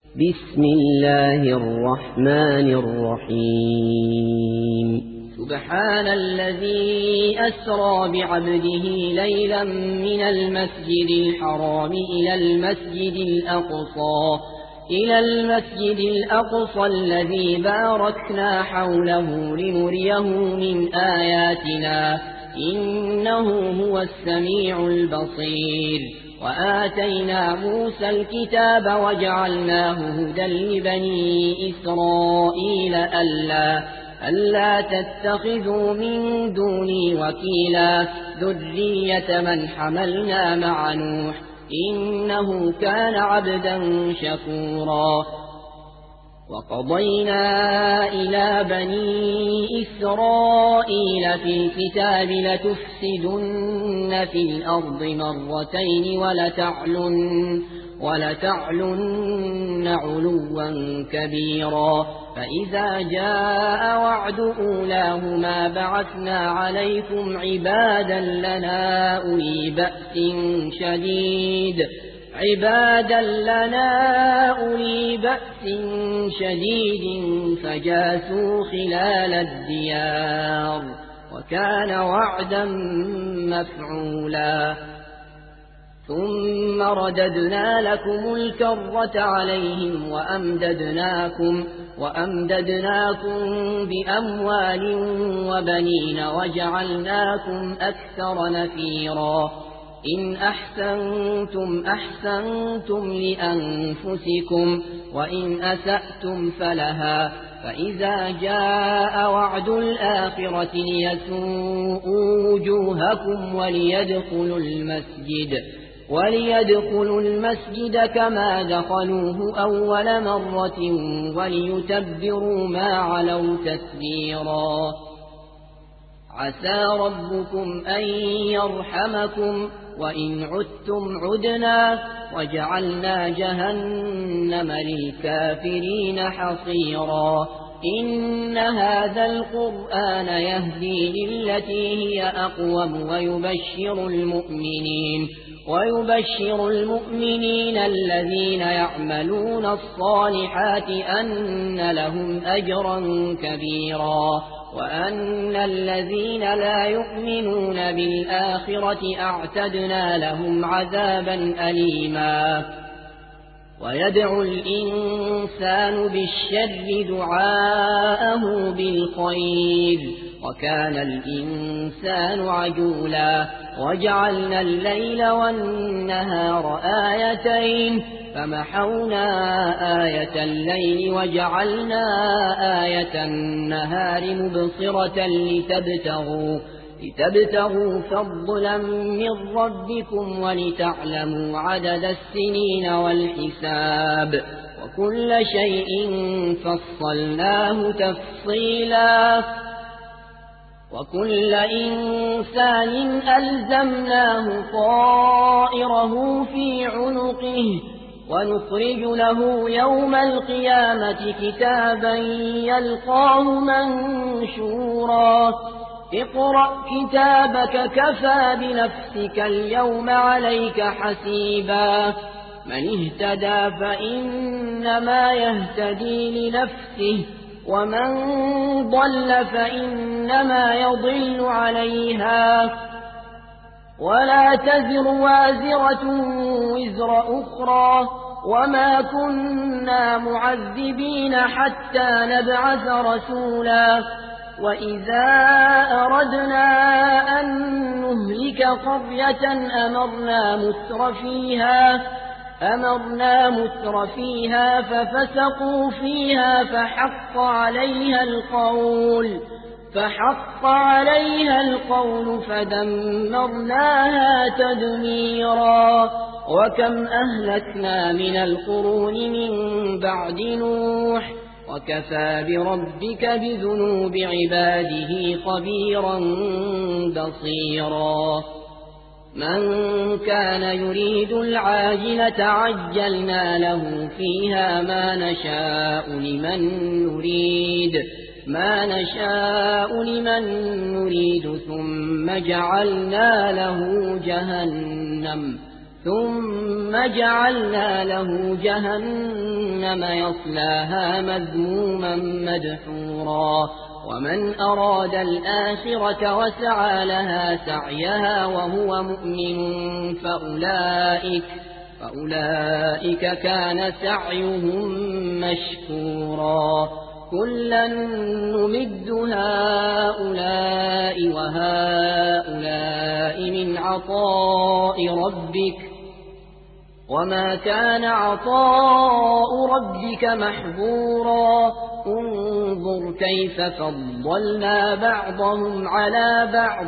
بسم الله الرحمن الرحيم سبحان الذي أسرى بعبده ليلا من المسجد الحرام إلى المسجد الأقصى الذي باركنا حوله لنريه من آياتنا إنه هو السميع البصير وآتينا موسى الكتاب وجعلناه هدى لبني إسرائيل ألا تتخذوا من دوني وكيلا ذرية من حملنا مع نوح إنه كان عبدا شكورا وقضينا إلى بني إسرائيل في الكتاب لتفسدن في الأرض مرتين ولتعلن علوا كبيرا فإذا جاء وعد أولاهما بعثنا عليكم عبادا لنا أولي بأس شديد فجاسوا خلال الديار وكان وعدا مفعولا ثم رددنا لكم الكرة عليهم وأمددناكم بأموال وبنين وجعلناكم أكثر نفيرا إن أحسنتم لأنفسكم وإن أسأتم فلها فإذا جاء وعد الآخرة ليسوءوا وجوهكم وليدخلوا المسجد كما دخلوه أول مرة وليتبروا ما علوا تتبيرا عسى ربكم أن يرحمكم وإن عدتم عدنا وجعلنا جهنم للكافرين حصيرا إن هذا القرآن يهدي للتي هي أقوم ويبشر المؤمنين الذين يعملون الصالحات أن لهم أجرا كبيرا وأن الذين لا يؤمنون بالآخرة أعتدنا لهم عذابا أليما ويدعو الإنسان بالشر دعاءه بالخير وكان الإنسان عجولا وجعلنا الليل والنهار آيتين فمحونا آية الليل وجعلنا آية النهار مبصرة لتبتغوا فضلا من ربكم ولتعلموا عدد السنين والحساب وكل شيء فصلناه تفصيلا وكل إنسان ألزمناه طائره في عنقه ونخرج له يوم القيامة كتابا يلقاه منشورا اقرأ كتابك كفى بنفسك اليوم عليك حسيبا من اهتدى فإنما يهتدي لنفسه ومن ضل فإنما يضل عليها ولا تزر وازرة وزر أخرى وما كنا معذبين حتى نبعث رسولا وإذا أردنا أن نهلك قرية أمرنا متر فيها ففسقوا فيها فحق عليها القول فدمرناها تدميرا وكم أهلكنا من القرون من بعد نوح وكفى بربك بذنوب عباده خبيرا بصيرا من كان يريد العاجلة عجلنا له فيها ما نشاء لمن نريد ثم جعلنا له ثم جعلنا له جهنم يصلاها مذموما مدحورا ومن أراد الآخرة وسعى لها سعيها وهو مؤمن فأولئك كان سعيهم مشكورا كلا نمد هؤلاء وهؤلاء من عطاء ربك وما كان عطاء ربك محظورا انظر كيف فضلنا بعضهم على بعض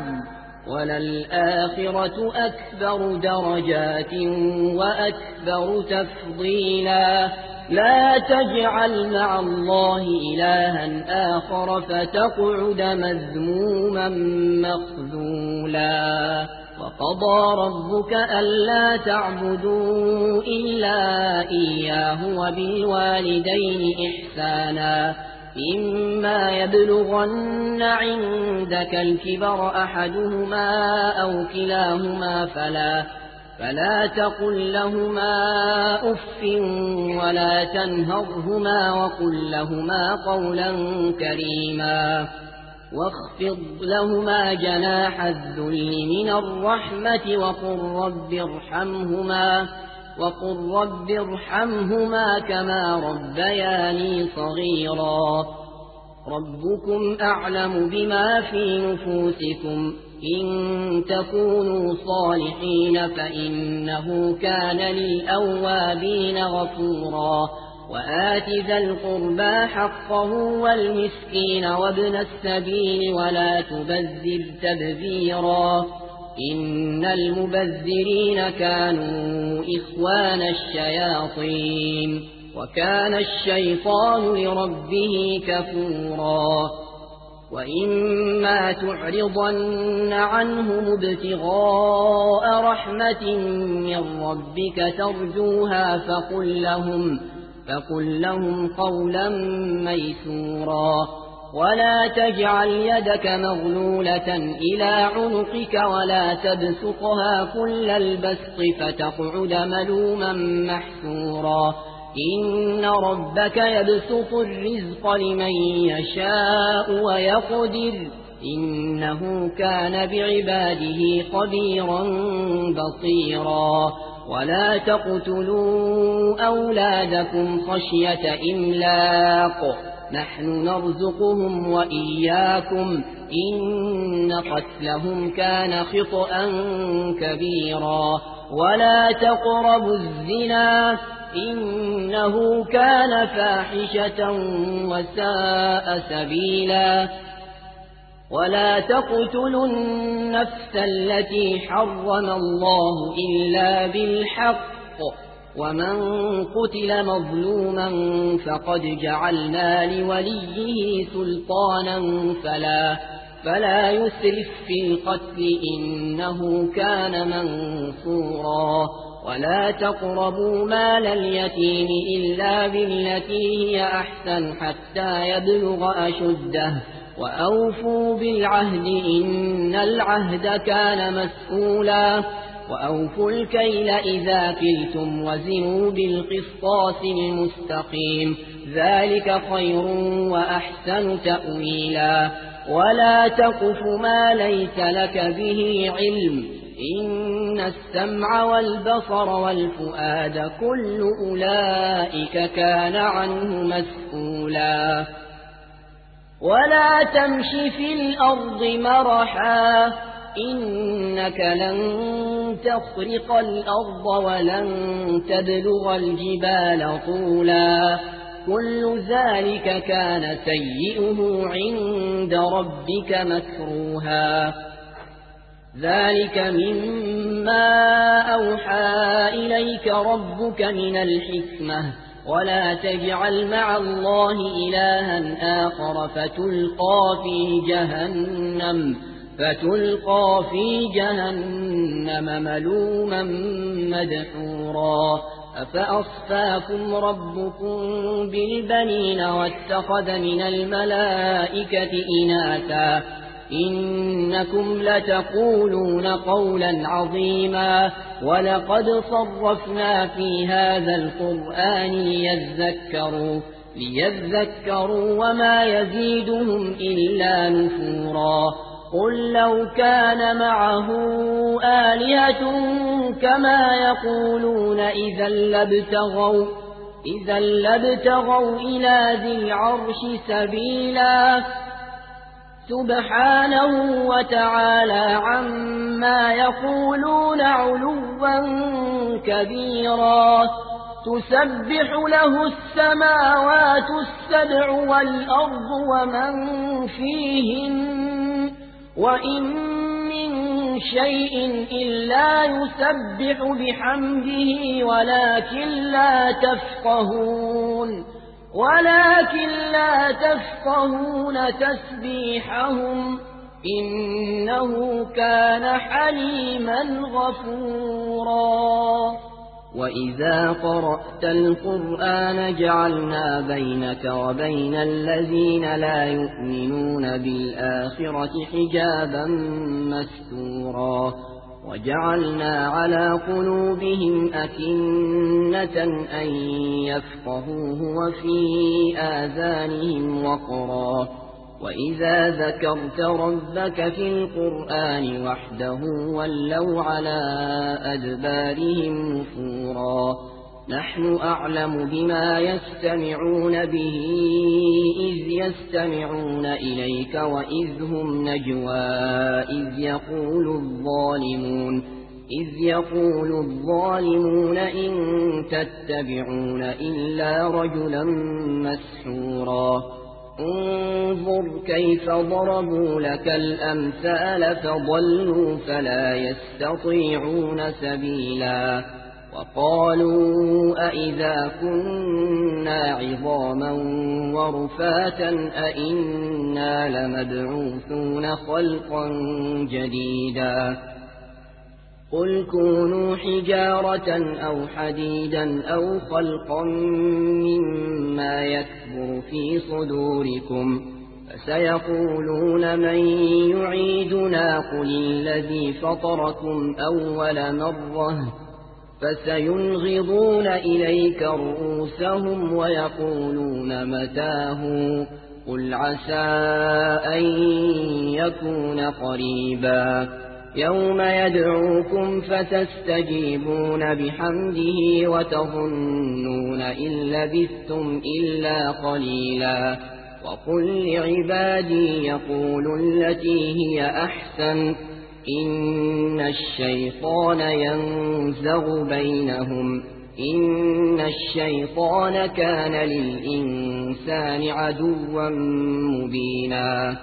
وللآخرة أكبر درجات وأكبر تفضيلا لا تجعل مع الله إلها آخر فتقعد مذموما مخذولا وقضى ربك ألا تعبدوا إلا إياه وبالوالدين إحسانا إما يبلغن عندك الكبر أحدهما أو كلاهما فلا تقل لهما أف ولا تنهرهما وقل لهما قولا كريما واخفض لهما جناح الذل من الرحمة وقل رب ارحمهما كما ربياني صغيرا ربكم أعلم بما في نفوسكم إن تكونوا صالحين فإنه كان للأوابين غفورا وآت ذا القربى حقه والمسكين وابن السبيل ولا تبذر تبذيرا إن المبذرين كانوا إخوان الشياطين وكان الشيطان لربه كفورا وإما تعرضن عنهم ابتغاء رحمة من ربك ترجوها فقل لهم قولا ميسورا ولا تجعل يدك مغلولة إلى عنقك ولا تبسطها كل البسط فتقعد ملوما محسورا إن ربك يبسط الرزق لمن يشاء ويقدر إنه كان بعباده خبيرا بصيرا ولا تقتلوا أولادكم خشية إملاق نحن نرزقهم وإياكم إن قتلهم كان خطأ كبيرا ولا تقربوا الزنا إنه كان فاحشة وساء سبيلا ولا تقتلوا النفس التي حرم الله إلا بالحق ومن قتل مظلوما فقد جعلنا لوليه سلطانا فلا يسرف في القتل إنه كان منصورا ولا تقربوا مال اليتيم إلا بالتي هي أحسن حتى يبلغ أشده وأوفوا بالعهد إن العهد كان مسؤولا وأوفوا الكيل إذا كلتم وزنوا بالقسطاس المستقيم ذلك خير وأحسن تأويلا ولا تقف ما ليس لك به علم إن السمع والبصر والفؤاد كل أولئك كان عنه مسؤولا ولا تمش في الأرض مرحا إنك لن تخرق الأرض ولن تبلغ الجبال طولا كل ذلك كان سيئه عند ربك مكروها ذلك مما أوحى إليك ربك من الحكمة ولا تجعل مع الله إلها آخر فتلقى في جهنم ملوما مدحورا أفأصفاكم ربكم بالبنين واتخذ من الملائكة إناثا إنكم لتقولون قولا عظيما ولقد صرفنا في هذا القرآن ليذكروا وما يزيدهم إلا نفورا قل لو كان معه آلهة كما يقولون إذا لابتغوا إلى ذي العرش سبيلا سبحانه وتعالى عما يقولون علوا كبيرا تسبح له السماوات السبع والأرض ومن فيهن وإن من شيء إلا يسبح بحمده ولكن لا تفقهون تسبيحهم إنه كان حليما غفورا وإذا قرأت القرآن جعلنا بينك وبين الذين لا يؤمنون بالآخرة حجابا مستورا وجعلنا على قلوبهم أكنة أن يفقهوه وفي آذانهم وقرا وإذا ذكرت ربك في القرآن وحده ولوا على أدبارهم نفورا نحن أعلم بما يستمعون به إذ يستمعون إليك وإذ هم نجوى إذ يقول الظالمون إن تتبعون إلا رجلا مسحورا انظر كيف ضربوا لك الأمثال فضلوا فلا يستطيعون سبيلا وقالوا أئذا كنا عظاما ورفاتا أئنا لمبعوثون خلقا جديدا قل كونوا حجارة أو حديدا أو خلقا مما يكبر في صدوركم فسيقولون من يعيدنا قل الذي فطركم أول مرة فسينغضون إليك رؤوسهم ويقولون متاه قل عسى أن يكون قريبا يوم يدعوكم فتستجيبون بحمده وتظنون إن لبثتم إلا قليلا وقل لعبادي يقولوا التي هي أحسن إن الشيطان ينزغ بينهم إن الشيطان كان للإنسان عدوا مبينا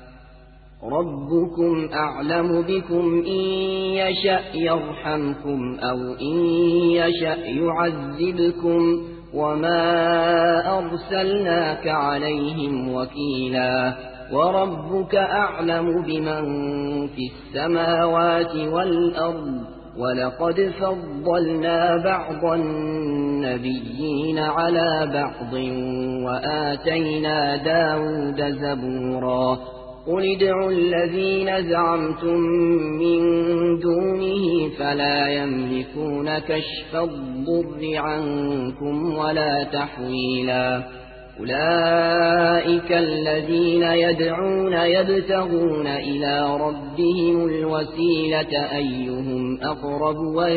ربكم أعلم بكم إن يشأ يرحمكم أو إن يشأ يعذبكم وما أرسلناك عليهم وكيلا وربك أعلم بمن في السماوات والأرض ولقد فضلنا بعض النبيين على بعض وآتينا داود زبورا قل ادعوا الذين زعمتم من دونه فلا يملكون كشف الضر عنكم ولا تحويلا أولئك الذين يدعون يبتغون إلى ربهم الوسيلة أيهم أقرب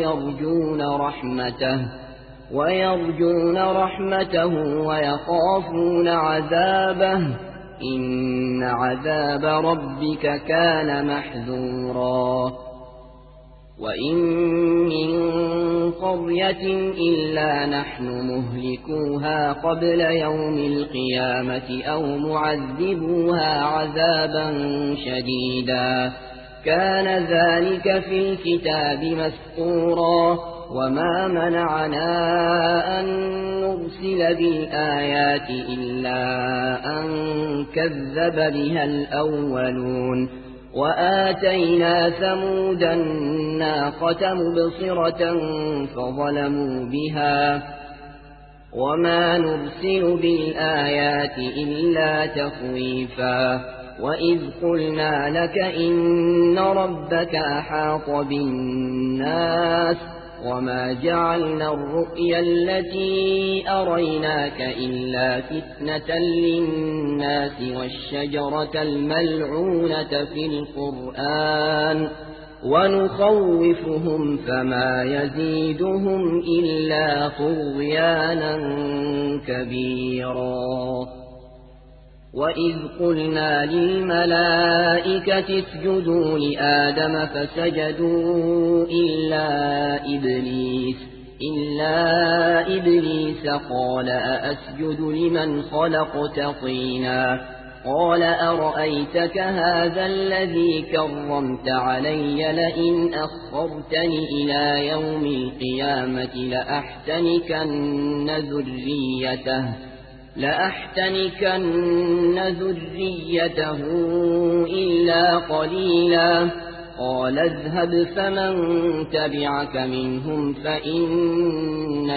ويرجون رحمته ويخافون عذابه إن عذاب ربك كان محذورا وإن من قرية إلا نحن مهلكوها قبل يوم القيامة أو معذبوها عذابا شديدا كان ذلك في الكتاب مسطورا وما منعنا أن نرسل بالآيات إلا أن كذب بها الأولون وآتينا ثمود الناقة مبصرة فظلموا بها وما نرسل بالآيات إلا تخويفا وإذ قلنا لك إن ربك أحاط بالناس وما جعلنا الرؤيا التي أريناك إلا فتنة للناس والشجرة الملعونة في القرآن ونخوفهم فما يزيدهم إلا طغيانا كبيرا وإذ قلنا للملائكة اسجدوا لآدم فسجدوا إلا إبليس قال أأسجد لمن خلقت طينا قال أرأيتك هذا الذي كرمت علي لئن أخرتني إلى يوم القيامة لأحتنكن ذريته إلا قليلا قال اذهب فمن تبعك منهم فإن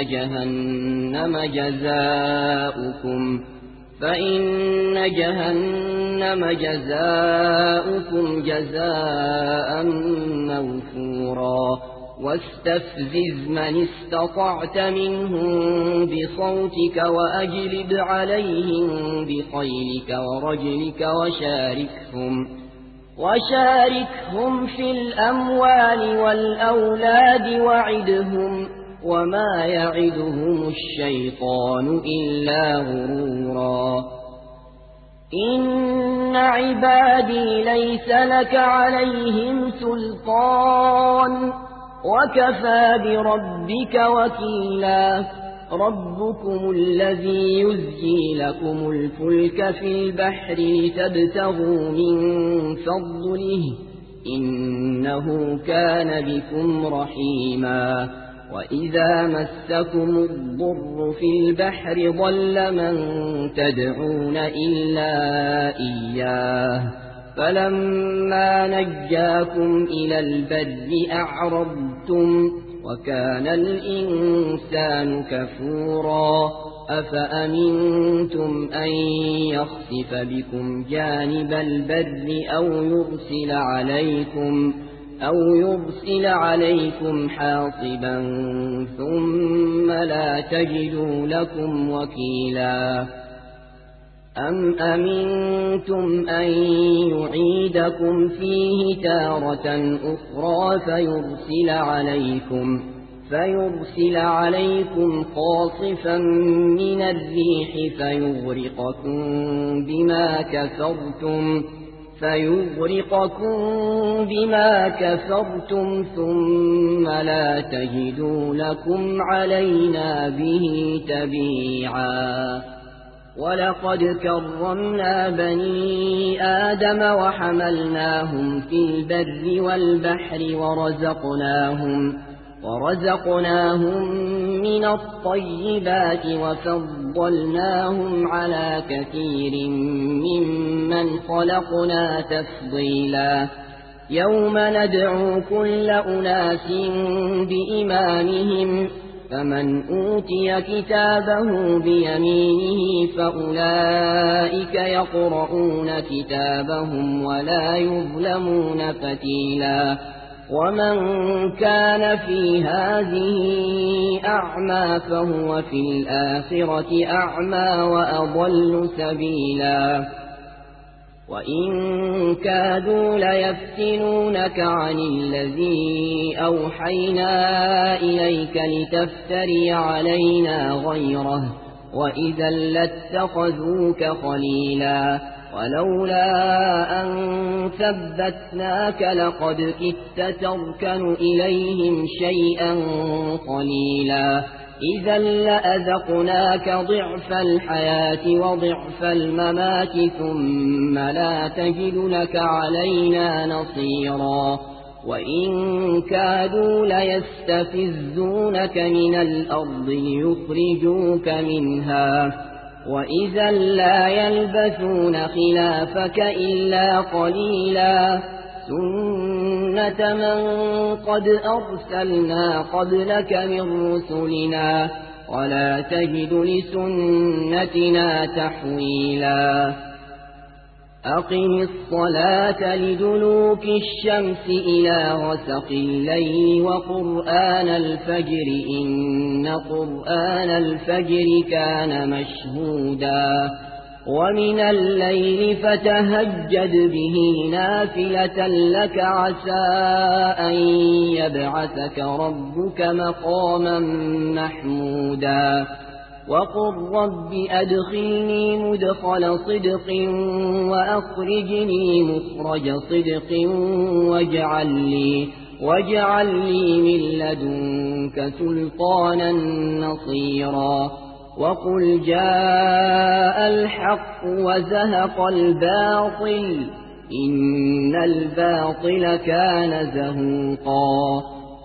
جهنم جزاؤكم جزاء موفورا واستفزز من استطعت منهم بصوتك وأجلب عليهم بخيلك ورجلك وشاركهم في الأموال والأولاد وعدهم وما يعدهم الشيطان إلا غرورا إن عبادي ليس لك عليهم سلطان وكفى بربك وكيلا ربكم الذي يزجي لكم الفلك في البحر لتبتغوا من فضله إنه كان بكم رحيما وإذا مسكم الضر في البحر ضل من تدعون إلا إياه فلما نجاكم إلى البر أعرضتم وكان الإنسان كفورا أفأمنتم أن يخسف بكم جانب البر أو يرسل عليكم حاصبا ثم لا تجدوا لكم وكيلا أم أمنتم أن يعيدكم فيه تارة أخرى فيرسل عليكم قاصفا من الريح فيغرقكم بما كفرتم ثم لا تجدوا لكم علينا به تبيعا ولقد كرمنا بني آدم وحملناهم في البر والبحر ورزقناهم من الطيبات وفضلناهم على كثير ممن خلقنا تفضيلا يوم ندعو كل أناس بإمامهم فمن أوتي كتابه بيمينه فأولئك يقرؤون كتابهم ولا يظلمون فتيلا ومن كان في هذه أعمى فهو في الآخرة أعمى وأضل سبيلا وإن كادوا ليفتنونك عن الذي أوحينا إليك لتفتري علينا غيره وإذا لاتخذوك خليلا ولولا أن ثبتناك لقد كدت تركن إليهم شيئا قليلا إذا لأذقناك ضعف الحياة وضعف الممات ثم لا تجد لك علينا نصيرا وإن كادوا ليستفزونك من الأرض ليخرجوك منها وإذا لا يلبثون خلافك إلا قليلا سنة من قد أرسلنا قبلك من رسلنا ولا تجد لسنتنا تحويلا أقم الصلاة لدلوك الشمس إلى غسق الليل وقرآن الفجر إن قرآن الفجر كان مشهودا ومن الليل فتهجد به نافلة لك عسى أن يبعثك ربك مقاما محمودا وقل رب أدخلني مدخل صدق وأخرجني مخرج صدق واجعل لي من لدنك سلطانا نصيرا وقل جاء الحق وزهق الباطل إن الباطل كان زهوقا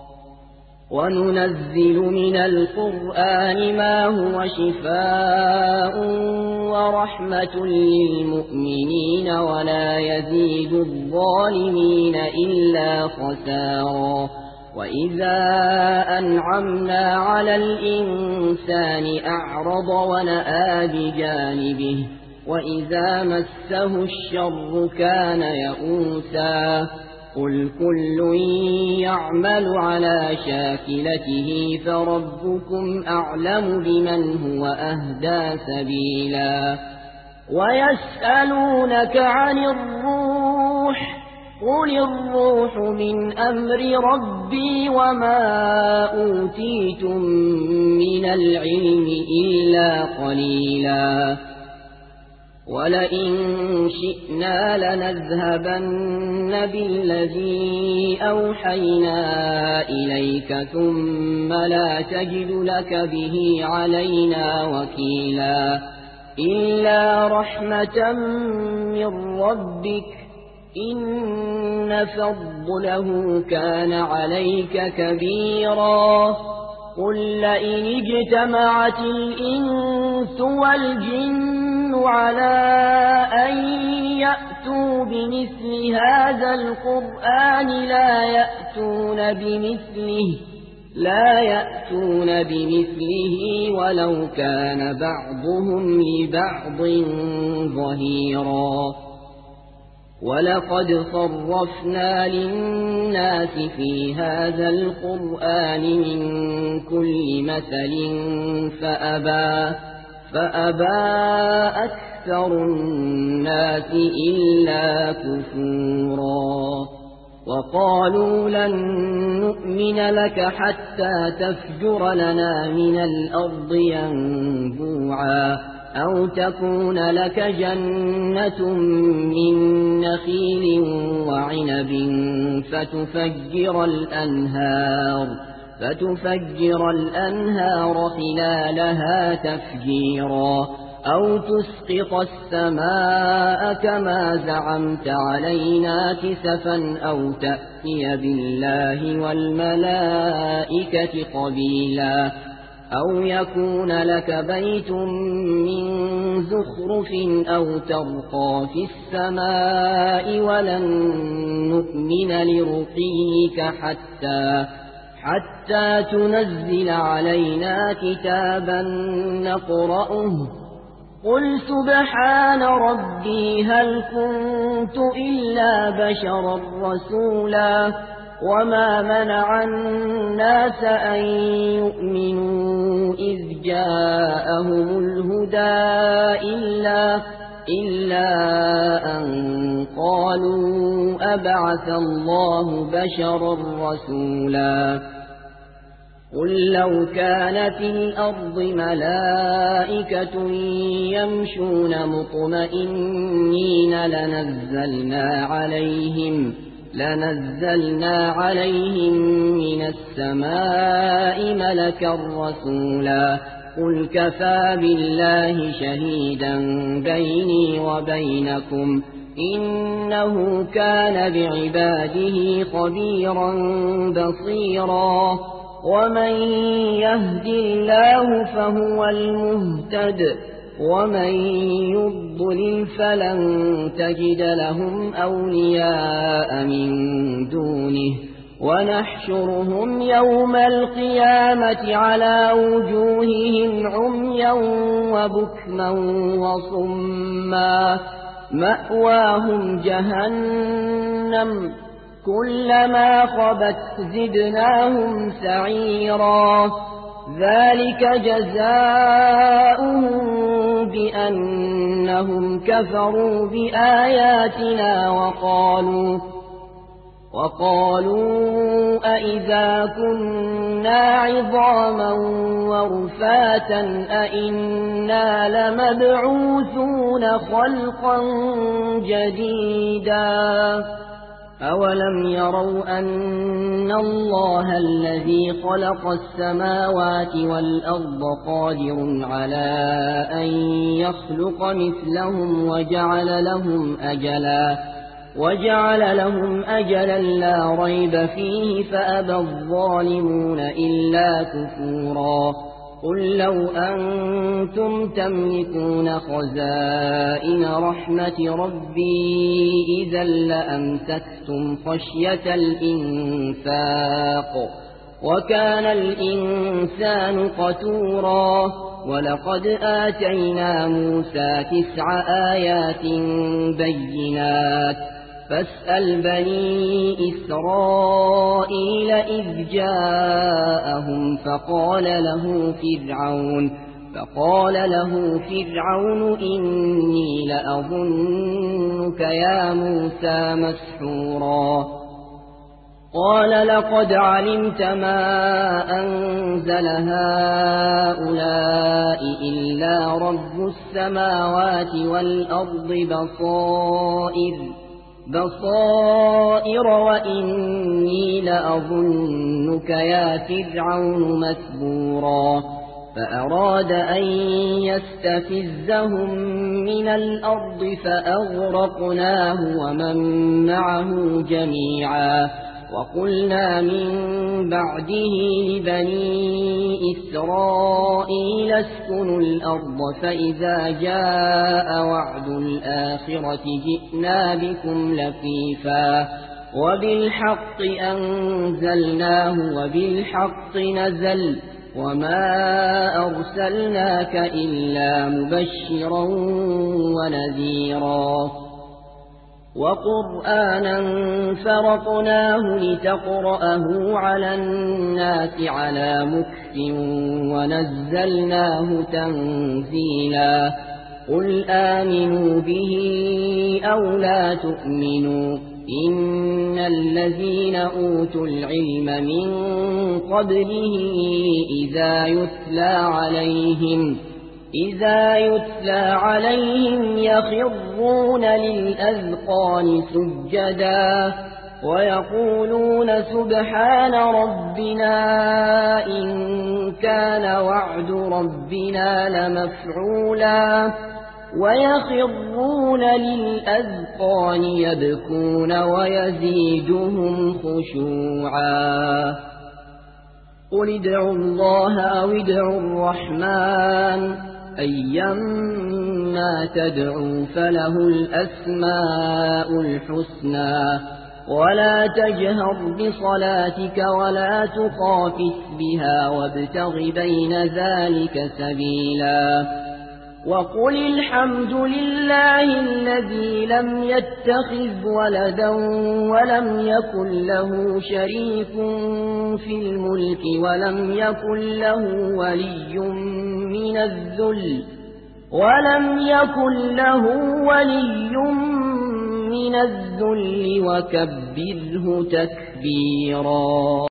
وننزل من القرآن ما هو شفاء ورحمة للمؤمنين ولا يزيد الظالمين إلا خسارا وإذا أنعمنا على الإنسان أعرض ونأى بجانبه وإذا مسه الشر كان يئوسا قل كل يعمل على شاكلته فربكم أعلم بمن هو أهدى سبيلا ويسألونك عن الروح قل الروح من أمر ربي وما أوتيتم من العلم إلا قليلا ولئن شئنا لنذهبن بالذي أوحينا إليك ثم لا تجد لك به علينا وكيلا إلا رحمة من ربك إن فضله كان عليك كبيرا قل لئن اجتمعت الإنس والجن على أن يأتوا بمثل هذا القرآن لا يأتون بمثله ولو كان بعضهم لبعض ظهيرا ولقد صرفنا للناس في هذا القرآن من كل مثل فأبى أكثر الناس إلا كفورا وقالوا لن نؤمن لك حتى تفجر لنا من الأرض ينبوعا أو تكون لك جنة من نخيل وعنب فتفجر الأنهار خلالها تفجيرا أو تسقط السماء كما زعمت علينا كسفا أو تأتي بالله والملائكة قبيلا أو يكون لك بيت من زخرف أو ترقى في السماء ولن نؤمن لرقيك حتى تنزل علينا كتابا نقرأه قل سبحان ربي هل كنت إلا بشرا رسولا وما منع الناس أن يؤمنوا إذ جاءهم الهدى إلا أن قالوا أبعث الله بشرا رسولا قل لو كان في الأرض ملائكة يمشون مطمئنين لنزلنا عليهم من السماء ملكا رسولا قل كفى بالله شهيدا بيني وبينكم إنه كان بعباده خبيرا بصيرا ومن يهد الله فهو المهتد ومن يضلل فلن تجد لهم أولياء من دونه ونحشرهم يوم القيامة على وجوههم عميا وبكما وصما مأواهم جهنم كلما خبت زدناهم سعيرا ذلك جزاؤهم بأنهم كفروا بآياتنا وقالوا أئذا كنا عظاما ورفاتا أئنا لمبعوثون خلقا جديدا أولم يروا أن الله الذي خلق السماوات والأرض قادر على أن يخلق مثلهم وجعل لهم أجلا لا ريب فيه فأبى الظالمون إلا كفورا قل لو أنتم تملكون خزائن رحمة ربي إذا لأمسكتم خشية الإنفاق وكان الإنسان قتورا ولقد آتينا موسى 9 آيات بينات فاسأل بني إسرائيل إذ جاءهم فقال له فرعون إني لأظنك يا موسى مسحورا قال لقد علمت ما أنزل هؤلاء إلا رب السماوات والأرض بصائر وإني لأظنك يا فرعون مثبورا فأراد أن يستفزهم من الأرض فأغرقناه ومن معه جميعا وقلنا من بعده لبني إسرائيل اسكنوا الأرض فإذا جاء وعد الآخرة جئنا بكم لفيفا وبالحق أنزلناه وبالحق نزل وما أرسلناك إلا مبشرا ونذيرا وقرآنا فرقناه لتقرأه على الناس على مكث ونزلناه تنزيلا قل آمنوا به أو لا تؤمنوا إن الذين أوتوا العلم من قبله إذا يتلى عليهم يخرون للأذقان سجدا ويقولون سبحان ربنا إن كان وعد ربنا لمفعولا ويخرون للأذقان يبكون ويزيدهم خشوعا قل ادعوا الله أو ادعوا الرحمن أيما تدعوا فله الأسماء الحسنى ولا تجهر بصلاتك ولا تخافت بها وابتغ بين ذلك سبيلا وقل الحمد لله الذي لم يتخذ ولدا ولم يكن له شريك في الملك ولم يكن له ولي من الذل وكبره تكبيرا